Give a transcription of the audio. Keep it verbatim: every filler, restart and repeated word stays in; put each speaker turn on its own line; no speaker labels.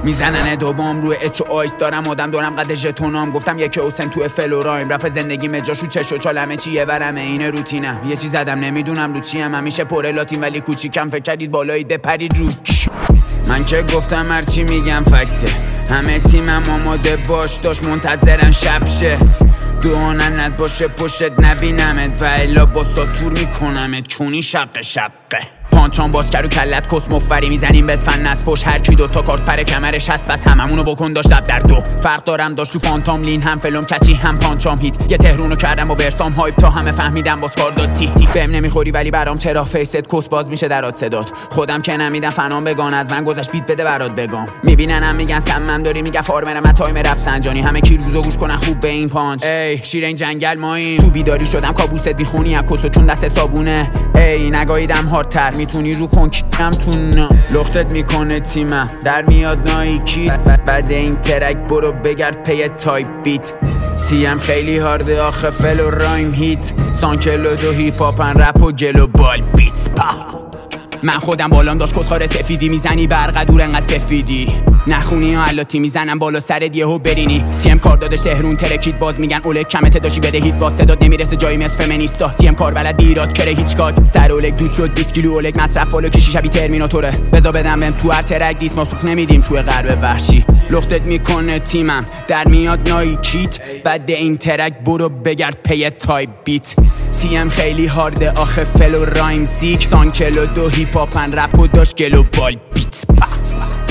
میزنن دو بام روی اچ و آیس دارم آدم دارم قد ژتونام گفتم یک اوسن تو فل و رایم رپ زندگی جاشو چش و چالمه چیه ورمه اینه روتینم یه چیز زدم نمیدونم رو چیم همیشه پر لاتین ولی کوچیکم فکر کردید بالایی بپرید رو من که گفتم هرچی میگم فکته همه تیمم آماده باش داشت منتظرن شب شه دواننت باشه پشت نبینمت و الا با ساتور میکنمت کونی شقه شقه پانچان باز کرو کلت کس مفری میزنیم بهت فن از پشت هر کی دوتا کارت پر کمرش هست بس هممونو بکن داشت دب در دو فرق دارم داشت تو فانتام لین هم فلوم کچی هم پانچام هیت یه تهرونو کردم با برسام هایپ تا همه فهمیدم باز کار داد تی تی بهم نمیخوری ولی برام چرا فیست کس باز میشه درات صدات خودم که نمیدم فنام بگان از من گذشت بیت بده برات بگم میبیننم میگن سمم داری میگه فارمرم تایم رفت سنجانی همه کی روزو گوش کنن خوب به این پانچ ای شیر این جنگل ماییم تو بیداری شدم کابوست بیخونی از کسو چون دست صابونه ای نگاهیدم هارتر میتونی رو کن کیم تو نا لختت میکنه تیمم در میاد نایکی بعد این ترک برو بگرد پی تایپ بیت تیم خیلی هارده آخه فل و رایم هیت سانکلو دو هیپ هاپن رپ و گلوبال بیت پا من خودم بالام داشت کسخار سفیدی میزنی برق دور انقدر سفیدی نخونی ها علاتی میزنم بالا سرت یهو برینی تیم کار دادش تهرون ترکید باز میگن اوله کمت داشی بده هیت باز صدات نمیرسه جایی مثل فمینیستا تیم کار بلد ایراد کره هیچ کات سر اولگ دود شد بیست کیلو اولگ مصرف فالو کشی شبیه ترمیناتوره بزا بدم بهم تو هر ترک دیس ما سوخ نمیدیم تو غرب وحشی لختت میکنه تیمم در میاد نایکیت بعد این ترک برو بگرد پی تایپ بیت تیم خیلی هارده آخه فل و رایم سیک سانکلو دو هیپ هاپن رپ و داشت گلوبال بیت پا